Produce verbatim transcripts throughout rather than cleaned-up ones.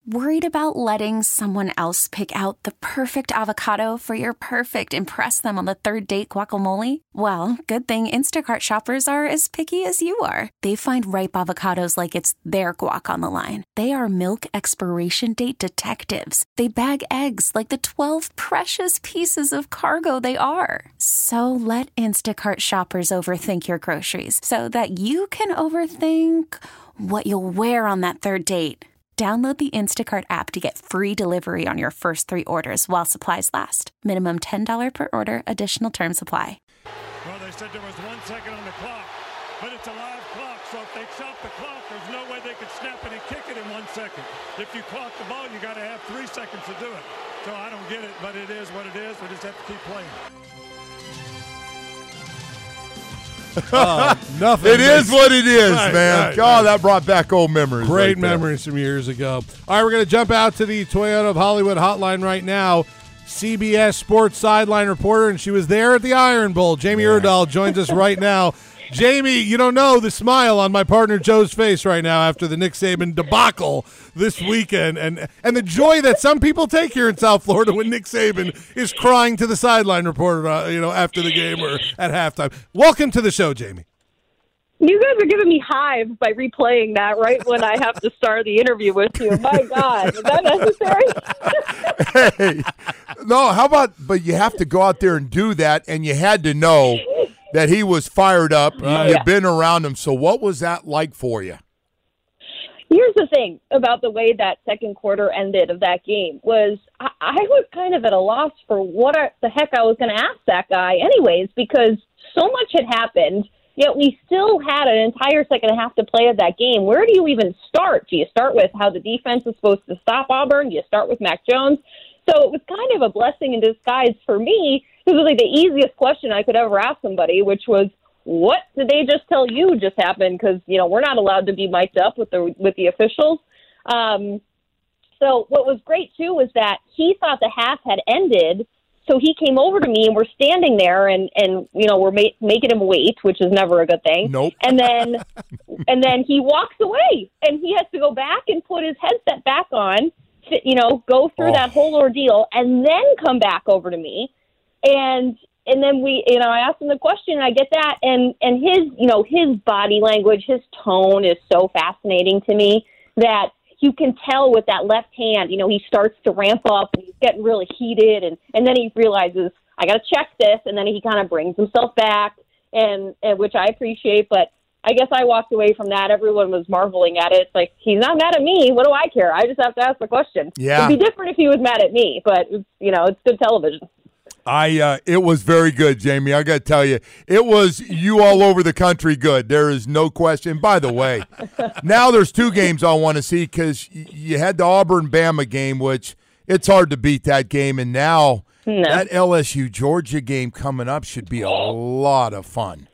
Worried about letting someone else pick out the perfect avocado for your perfect impress them on the third date guacamole? Well, good thing Instacart shoppers are as picky as you are. They find ripe avocados like it's their guac on the line. They are milk expiration date detectives. They bag eggs like the twelve precious pieces of cargo they are. So let Instacart shoppers overthink your groceries so that you can overthink what you'll wear on that third date. Download the Instacart app to get free delivery on your first three orders while supplies last. Minimum ten dollars per order. Additional terms apply. Well, they said there was one second on the clock, but it's a live clock, so if they stop the clock, there's no way they could snap it and kick it in one second. If you clock the ball, you got to have three seconds to do it. So I don't get it, but it is what it is. We just have to keep playing. Uh, nothing. It is what it is, right, man. Right, God, right. that brought back old memories. Great right memories from years ago. All right, we're going to jump out to the Toyota of Hollywood hotline right now. C B S Sports sideline reporter, and she was there at the Iron Bowl. Jamie yeah. Erdahl joins us right now. Jamie, you don't know the smile on my partner Joe's face right now after the Nick Saban debacle this weekend, and and the joy that some people take here in South Florida when Nick Saban is crying to the sideline reporter, uh, you know, after the game or at halftime. Welcome to the show, Jamie. You guys are giving me hives by replaying that right when I have to start the interview with you. My God, is that necessary? Hey, no, how about, but you have to go out there and do that, and you had to know that he was fired up. Right. You've Yeah. been around him. So what was that like for you? Here's the thing about the way that second quarter ended of that game was I, I was kind of at a loss for what I, the heck I was going to ask that guy anyways, because so much had happened, yet we still had an entire second half to play of that game. Where do you even start? Do you start with how the defense is supposed to stop Auburn? Do you start with Mac Jones? So it was kind of a blessing in disguise for me. It was like the easiest question I could ever ask somebody, which was, what did they just tell you just happened? Because, you know, we're not allowed to be mic'd up with the with the officials. Um, so what was great, too, was that he thought the half had ended. So he came over to me, and we're standing there, and, and you know, we're ma- making him wait, which is never a good thing. Nope. And then and then he walks away, and he has to go back and put his headset back on, you know, go through Oh. that whole ordeal, and then come back over to me. And and then we, you know, I asked him the question, and I get that, and, and his, you know, his body language, his tone is so fascinating to me that you can tell with that left hand, you know, he starts to ramp up, and he's getting really heated, and, and then he realizes, I got to check this, and then he kind of brings himself back, and, and which I appreciate, but I guess I walked away from that. Everyone was marveling at it. It's like, he's not mad at me. What do I care? I just have to ask the question. Yeah. It'd be different if he was mad at me, but, it's, you know, it's good television. I uh, it was very good, Jamie. I got to tell you, it was you all over the country good. There is no question. By the way, now there's two games I want to see because y- you had the Auburn-Bama game, which it's hard to beat that game, and now No. that L S U-Georgia game coming up should be a lot of fun.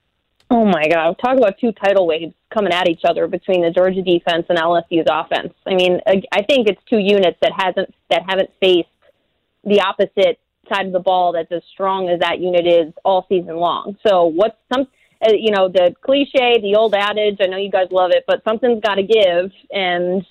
Oh, my God. Talk about two tidal waves coming at each other between the Georgia defense and L S U's offense. I mean, I I think it's two units that hasn't that haven't faced the opposite side of the ball that's as strong as that unit is all season long. So what's some, uh, you know, the cliche, the old adage, I know you guys love it, but something's got to give, and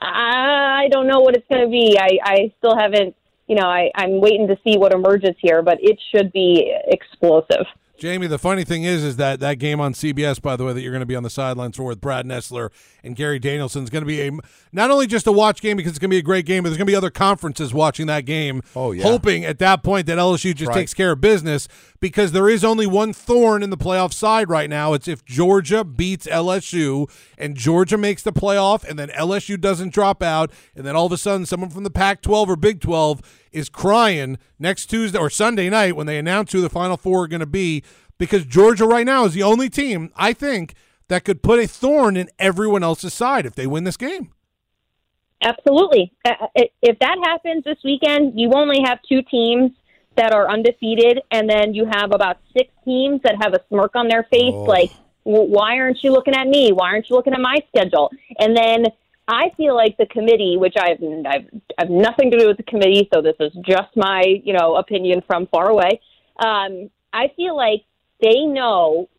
I don't know what it's going to be. I, I still haven't, you know, I, I'm waiting to see what emerges here, but it should be explosive. Jamie, the funny thing is, is that that game on C B S, by the way, that you're going to be on the sidelines for with Brad Nessler and Gary Danielson is going to be a not only just a watch game because it's going to be a great game, but there's going to be other conferences watching that game, Oh, yeah. hoping at that point that L S U just Right. takes care of business because there is only one thorn in the playoff side right now. It's if Georgia beats L S U and Georgia makes the playoff and then L S U doesn't drop out and then all of a sudden someone from the Pac twelve or Big twelve is crying next Tuesday or Sunday night when they announce who the Final Four are going to be because Georgia right now is the only team, I think, that could put a thorn in everyone else's side if they win this game. Absolutely. Uh, If that happens this weekend, you only have two teams that are undefeated, and then you have about six teams that have a smirk on their face, Oh. like, well, why aren't you looking at me? Why aren't you looking at my schedule? And then I feel like the committee, which I've, I've, I have nothing to do with the committee, so this is just my, you know, opinion from far away. Um, I feel like they know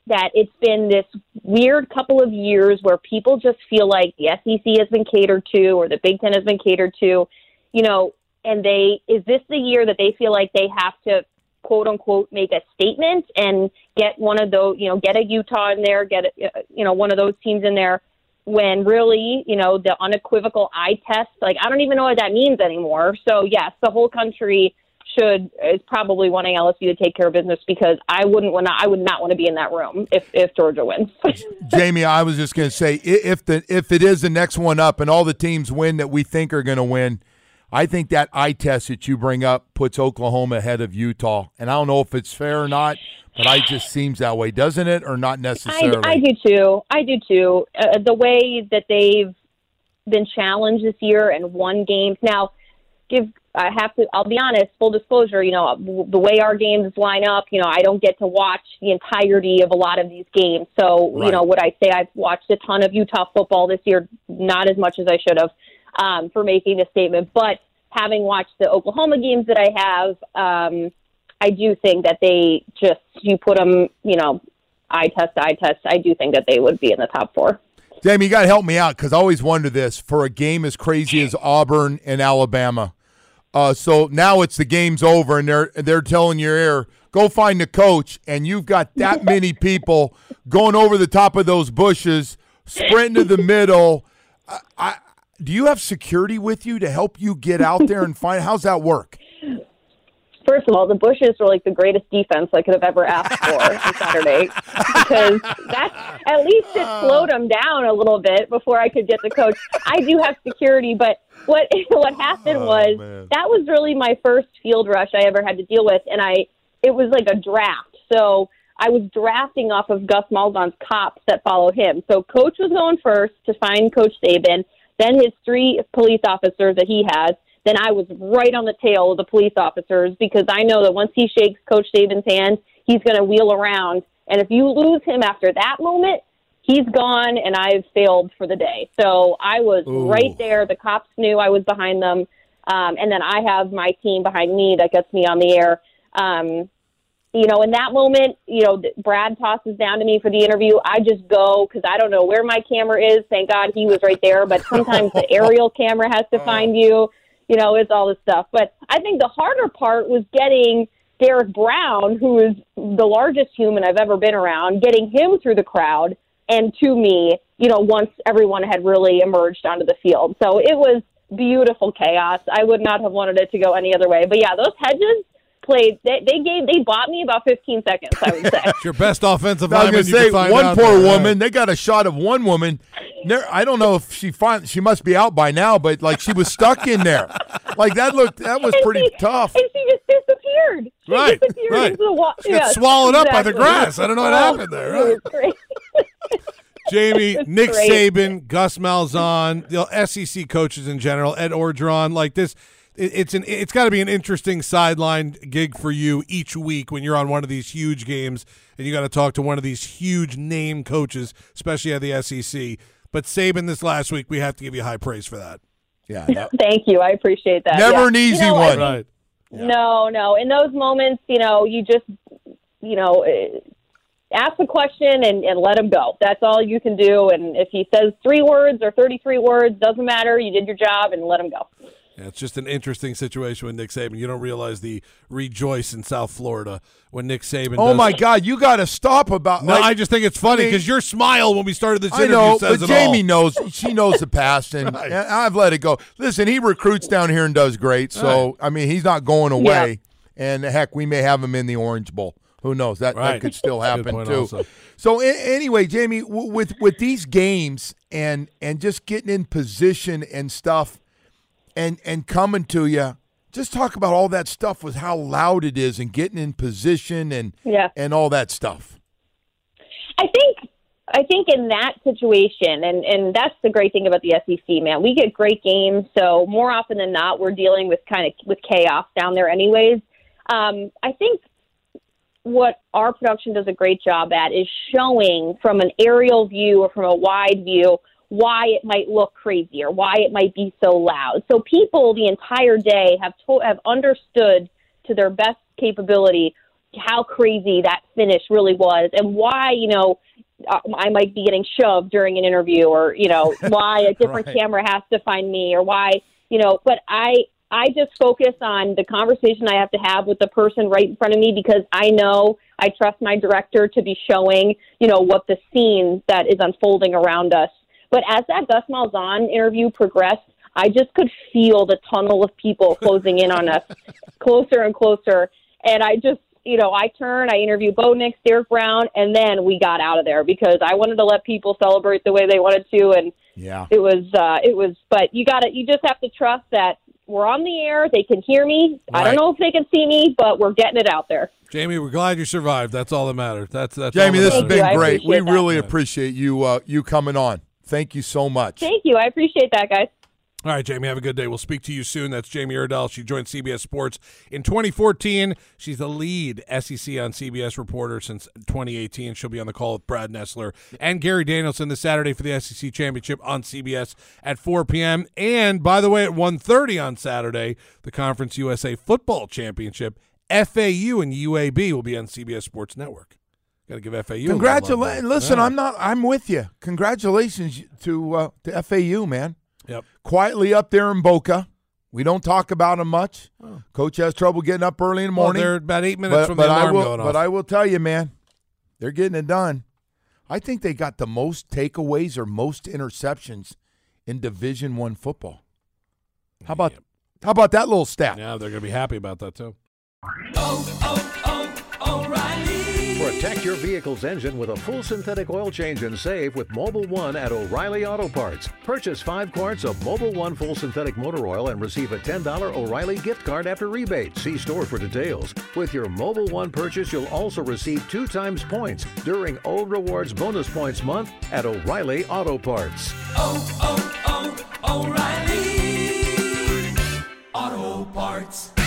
that it's been this weird couple of years where people just feel like the S E C has been catered to or the Big Ten has been catered to, you know, and they, is this the year that they feel like they have to, quote unquote, make a statement and get one of those, you know, get a Utah in there, get, a, you know, one of those teams in there when really, you know, the unequivocal eye test, like, I don't even know what that means anymore. So yes, the whole country should is probably wanting L S U to take care of business because I wouldn't want to, I would not want to be in that room if, if Georgia wins. Jamie, I was just going to say, if the if it is the next one up and all the teams win that we think are going to win, I think that eye test that you bring up puts Oklahoma ahead of Utah. And I don't know if it's fair or not, but I just seems that way, doesn't it, or not necessarily? I, I do too. I do too. Uh, the way that they've been challenged this year and won games. Now, give I have to. I'll be honest. Full disclosure. You know, the way our games line up. You know, I don't get to watch the entirety of a lot of these games. So, right. you know, would I say I've watched a ton of Utah football this year? Not as much as I should have um, for making this statement. But having watched the Oklahoma games that I have, um, I do think that they just you put them. You know, eye test, eye test. I do think that they would be in the top four. Jamie, you got to help me out because I always wonder this for a game as crazy as Auburn and Alabama. Uh, so now it's the game's over, and they're they're telling your ear, go find the coach, and you've got that many people going over the top of those bushes, sprinting to the middle. I, I, do you have security with you to help you get out there and find? How's that work? First of all, the bushes were like the greatest defense I could have ever asked for on Saturday because that at least it slowed them down a little bit before I could get the coach. I do have security, but what what happened oh, was man. that was really my first field rush I ever had to deal with, and I it was like a draft. So I was drafting off of Gus Malzahn's cops that follow him. So Coach was going first to find Coach Saban, then his three police officers that he has. Then I was right on the tail of the police officers because I know that once he shakes Coach Saban's hand, he's going to wheel around. And if you lose him after that moment, he's gone and I've failed for the day. So I was Ooh. right there. The cops knew I was behind them. Um, and then I have my team behind me that gets me on the air. Um, you know, in that moment, you know, Brad tosses down to me for the interview. I just go because I don't know where my camera is. Thank God he was right there. But sometimes the aerial camera has to find you. You know, it's all this stuff. But I think the harder part was getting Derek Brown, who is the largest human I've ever been around, getting him through the crowd and to me, you know, once everyone had really emerged onto the field. So it was beautiful chaos. I would not have wanted it to go any other way. But, yeah, those hedges played they, – they gave they bought me about fifteen seconds, I would say. It's your best offensive lineman. I was going to say, one poor there, woman, right? They got a shot of one woman – I don't know if she find, she must be out by now, but like she was stuck in there. Like that looked that was and pretty she, tough. And she just disappeared. She right, disappeared right. into the wa- She got yeah, swallowed exactly. up by the grass. I don't know what happened there. Right? Jamie, Nick great. Saban, Gus Malzahn, the S E C coaches in general, Ed Orgeron, like this. It, it's an it's got to be an interesting sideline gig for you each week when you're on one of these huge games and you got to talk to one of these huge name coaches, especially at the S E C. But Saban this last week, we have to give you high praise for that. Yeah, no. Thank you. I appreciate that. Never yeah. an easy you know, one. I mean, Right. Yeah. No, no. In those moments, you know, you just, you know, ask a question and, and let him go. That's all you can do. And if he says three words or thirty-three words, doesn't matter. You did your job and let him go. Yeah, it's just an interesting situation with Nick Saban. You don't realize the rejoice in South Florida when Nick Saban Oh, does my it. God. You got to stop about No, like, I just think it's funny I mean, because your smile when we started this I interview know, says but it Jamie all. knows. She knows the past, and, Right. and I've let it go. Listen, he recruits down here and does great. So, Right. I mean, he's not going away. And, heck, we may have him in the Orange Bowl. Who knows? That, Right. that could still Good happen, point too. also. So, a- anyway, Jamie, w- with, with these games and and just getting in position and stuff and, and coming to you, just talk about all that stuff with how loud it is and getting in position and Yeah. and all that stuff. I think I think in that situation, and, and that's the great thing about the S E C, man. We get great games, so more often than not, we're dealing with kind of with chaos down there anyways. Um, I think what our production does a great job at is showing from an aerial view or from a wide view why it might look crazy or why it might be so loud. So people the entire day have to- have understood to their best capability how crazy that finish really was and why, you know, I might be getting shoved during an interview or, you know, why a different Right. camera has to find me or why, you know, but I, I just focus on the conversation I have to have with the person right in front of me because I know I trust my director to be showing, you know, what the scene that is unfolding around us. But as that Gus Malzahn interview progressed, I just could feel the tunnel of people closing in on us closer and closer. And I just, you know, I turned, I interviewed Bo Nix, Derek Brown, and then we got out of there because I wanted to let people celebrate the way they wanted to. And Yeah. it was, uh, it was, but you got to, you just have to trust that we're on the air. They can hear me. I Right. don't know if they can see me, but we're getting it out there. Jamie, we're glad you survived. That's all that matters. That's that's Jamie, all that this has Thank you. been I great. We appreciate that. really appreciate you uh, you coming on. Thank you so much. Thank you. I appreciate that, guys. All right, Jamie, have a good day. We'll speak to you soon. That's Jamie Erdahl. She joined C B S Sports in twenty fourteen. She's the lead S E C on C B S reporter since twenty eighteen. She'll be on the call with Brad Nessler and Gary Danielson this Saturday for the S E C Championship on C B S at four p.m. And, by the way, at one thirty on Saturday, the Conference U S A Football Championship, F A U and U A B will be on C B S Sports Network. Got to give F A U a little love Congratulations. there. Listen, Yeah. I'm not I'm with you. Congratulations to uh, to F A U, man. Yep. Quietly up there in Boca. We don't talk about them much. Oh. Coach has trouble getting up early in the Well, morning. they're about eight minutes but, from but the I alarm will, going off. But I will tell you, man, they're getting it done. I think they got the most takeaways or most interceptions in Division One football. How about Yep. how about that little stat? Yeah, they're going to be happy about that, too. Oh, oh, oh, O'Reilly. Protect your vehicle's engine with a full synthetic oil change and save with Mobile One at O'Reilly Auto Parts. Purchase five quarts of Mobile One full synthetic motor oil and receive a ten dollars O'Reilly gift card after rebate. See store for details. With your Mobile One purchase, you'll also receive two times points during O Rewards Bonus Points Month at O'Reilly Auto Parts. Oh, oh, oh, O'Reilly. Auto Parts.